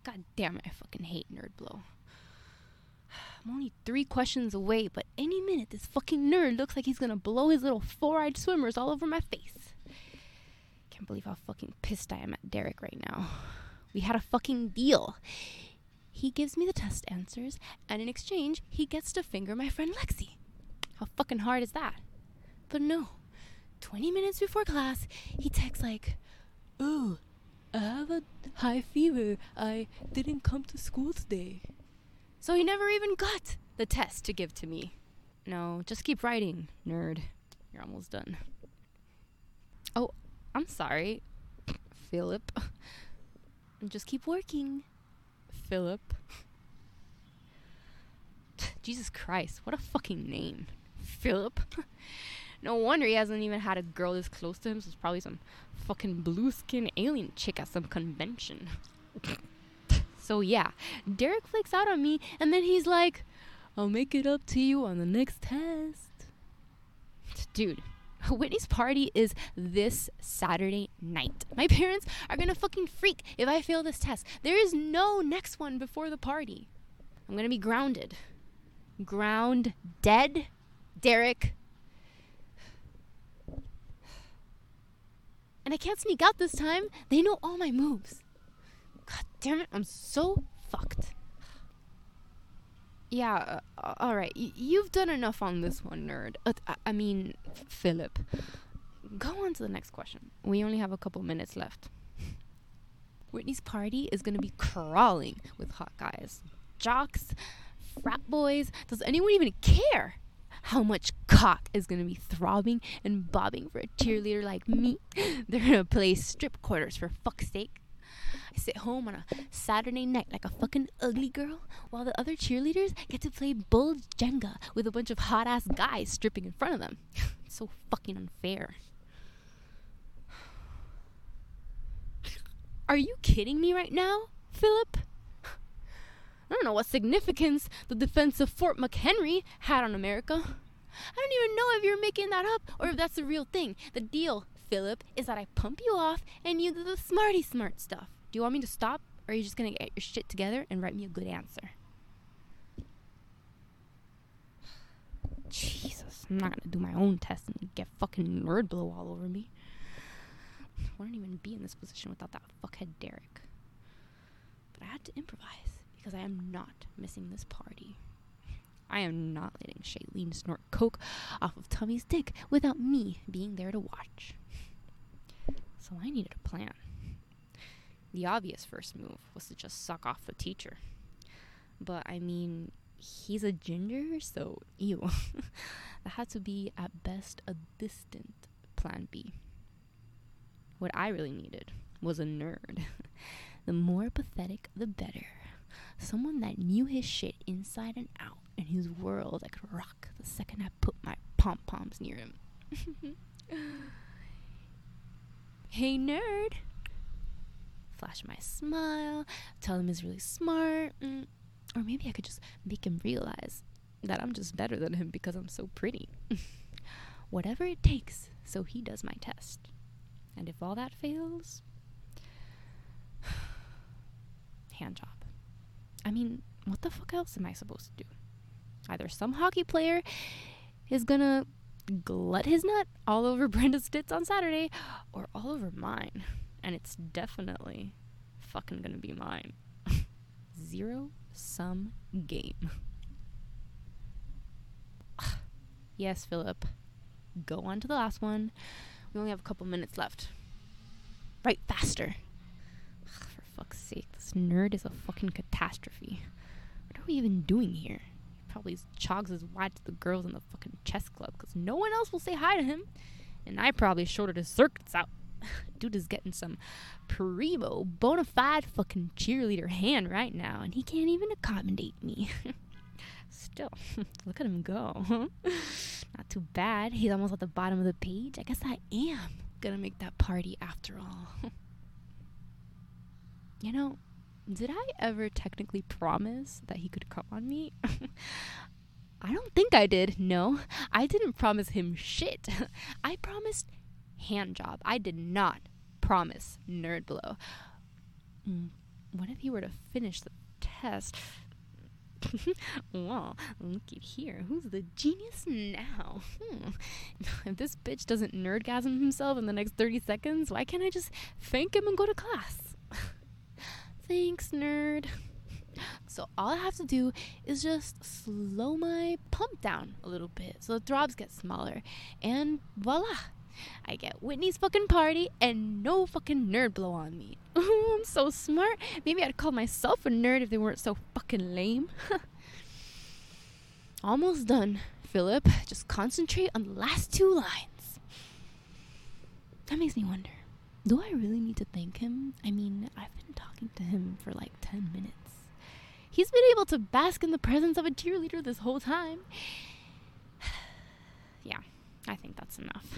God damn it, I fucking hate Nerd Blow. I'm only 3 questions away, but any minute this fucking nerd looks like he's gonna blow his little 4-eyed swimmers all over my face. Can't believe how fucking pissed I am at Derek right now. We had a fucking deal. He gives me the test answers, and in exchange, he gets to finger my friend Lexi. How fucking hard is that? But no. 20 minutes before class, he texts like, "Oh, I have a high fever. I didn't come to school today." So he never even got the test to give to me. No, just keep writing, nerd. You're almost done. Oh, I'm sorry, Philip. Just keep working, Philip. Jesus Christ, what a fucking name. Philip. No wonder he hasn't even had a girl this close to him, so it's probably some fucking blue-skin alien chick at some convention. So yeah, Derek flakes out on me, and then he's like, "I'll make it up to you on the next test." Dude, Whitney's party is this Saturday night. My parents are gonna fucking freak if I fail this test. There is no next one before the party. I'm gonna be grounded. Dead, Derek. And I can't sneak out this time. They know all my moves. God damn it, I'm so fucked. Yeah, alright. You've done enough on this one, nerd. Philip. Go on to the next question. We only have a couple minutes left. Whitney's party is gonna be crawling with hot guys. Jocks, frat boys. Does anyone even care how much cock is gonna be throbbing and bobbing for a cheerleader like me? They're gonna play strip quarters, for fuck's sake. I sit home on a Saturday night like a fucking ugly girl, while the other cheerleaders get to play bull Jenga with a bunch of hot-ass guys stripping in front of them. It's so fucking unfair. Are you kidding me right now, Philip? I don't know what significance the defense of Fort McHenry had on America. I don't even know if you're making that up or if that's the real thing. The deal, Philip, is that I pump you off and you do the smarty smart stuff. Do you want me to stop, or are you just going to get your shit together and write me a good answer? Jesus, I'm not going to do my own test and get fucking nerd blow all over me. I wouldn't even be in this position without that fuckhead Derek. But I had to improvise, because I am not missing this party. I am not letting Shailene snort coke off of Tommy's dick without me being there to watch. So I needed a plan. The obvious first move was to just suck off the teacher. But I mean, he's a ginger, so ew. That had to be at best a distant plan B. What I really needed was a nerd. The more pathetic, the better. Someone that knew his shit inside and out, and whose world I could rock the second I put my pom-poms near him. Hey, nerd. Flash my smile, tell him he's really smart, or maybe I could just make him realize that I'm just better than him because I'm so pretty. Whatever it takes, so he does my test. And if all that fails, hand job. I mean, what the fuck else am I supposed to do? Either some hockey player is gonna glut his nut all over Brenda's tits on Saturday, or all over mine. And it's definitely fucking gonna be mine. Zero-sum game. Yes, Philip. Go on to the last one. We only have a couple minutes left. Write faster. For fuck's sake, this nerd is a fucking catastrophe. What are we even doing here? He probably chogs his wide to the girls in the fucking chess club because no one else will say hi to him. And I probably shorted his circuits out. Dude is getting some primo, bona fide fucking cheerleader hand right now, and he can't even accommodate me. Still, look at him go. Not too bad. He's almost at the bottom of the page. I guess I am gonna make that party after all. You know, did I ever technically promise that he could come on me? I don't think I did. No, I didn't promise him shit. I promised hand job. I did not promise nerd blow. what if he were to finish the test? Well, looky here. Who's the genius now? If this bitch doesn't nerdgasm himself in the next 30 seconds, why can't I just thank him and go to class? Thanks, nerd. So all I have to do is just slow my pump down a little bit so the throbs get smaller. And voila! I get Whitney's fucking party and no fucking nerd blow on me. I'm so smart. Maybe I'd call myself a nerd if they weren't so fucking lame. Almost done, Philip. Just concentrate on the last 2 lines. That makes me wonder, do I really need to thank him? I mean, I've been talking to him for like 10 minutes. He's been able to bask in the presence of a cheerleader this whole time. Yeah, I think that's enough.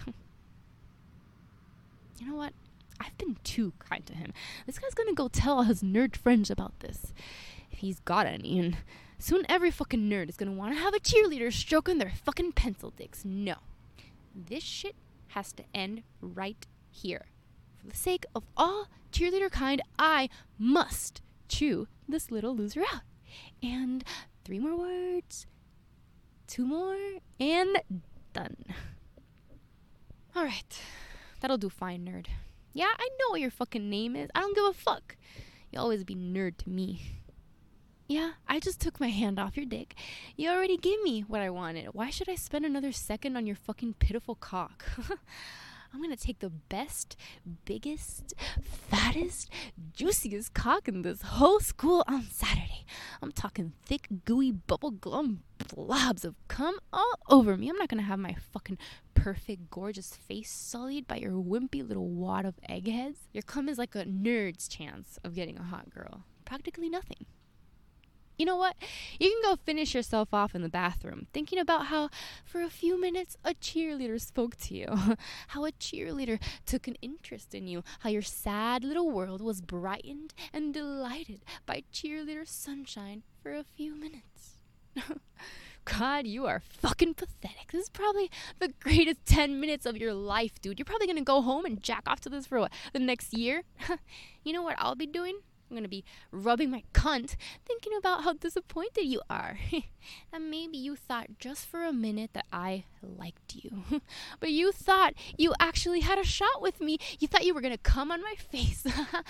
You know what? I've been too kind to him. This guy's gonna go tell all his nerd friends about this, if he's got any, and soon every fucking nerd is gonna want to have a cheerleader stroking their fucking pencil dicks. No. This shit has to end right here. For the sake of all cheerleader kind, I must chew this little loser out. And 3 more words, 2 more, and done. Alright. That'll do fine, nerd. Yeah, I know what your fucking name is. I don't give a fuck. You'll always be nerd to me. Yeah, I just took my hand off your dick. You already gave me what I wanted. Why should I spend another second on your fucking pitiful cock? I'm gonna take the best, biggest, fattest, juiciest cock in this whole school on Saturday. I'm talking thick, gooey, bubblegum blobs of cum all over me. I'm not gonna have my fucking perfect, gorgeous face sullied by your wimpy little wad of eggheads. Your cum is like a nerd's chance of getting a hot girl. Practically nothing. You know what? You can go finish yourself off in the bathroom, thinking about how, for a few minutes, a cheerleader spoke to you. How a cheerleader took an interest in you. How your sad little world was brightened and delighted by cheerleader sunshine for a few minutes. God, you are fucking pathetic. This is probably the greatest 10 minutes of your life, dude. You're probably going to go home and jack off to this for what, the next year? You know what I'll be doing? I'm going to be rubbing my cunt, thinking about how disappointed you are. And maybe you thought just for a minute that I liked you. But you thought you actually had a shot with me. You thought you were going to come on my face.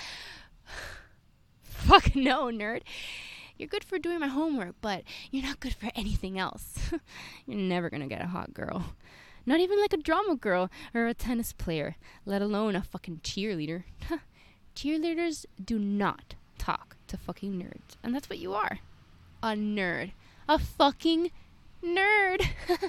Fuck no, nerd. You're good for doing my homework, but you're not good for anything else. You're never going to get a hot girl. Not even like a drama girl or a tennis player, let alone a fucking cheerleader. Cheerleaders do not talk to fucking nerds. And that's what you are. A nerd. A fucking nerd.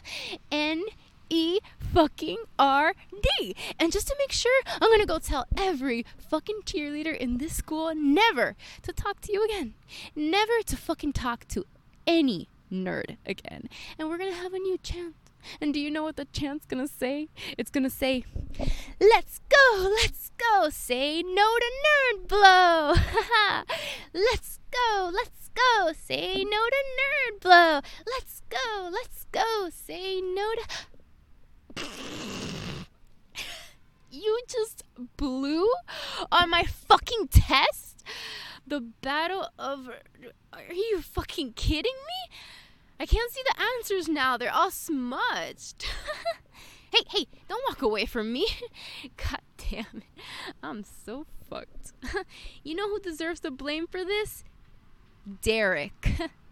N-E-fucking-R-D. And just to make sure, I'm going to go tell every fucking cheerleader in this school never to talk to you again. Never to fucking talk to any nerd again. And we're going to have a new chant. And do you know what the chant's gonna say? It's gonna say, let's go, say no to nerd blow. Let's go, say no to nerd blow. Let's go, say no to... You just blew on my fucking test? The battle of... Are you fucking kidding me? I can't see the answers now. They're all smudged. Hey, don't walk away from me. God damn it. I'm so fucked. You know who deserves the blame for this? Derek.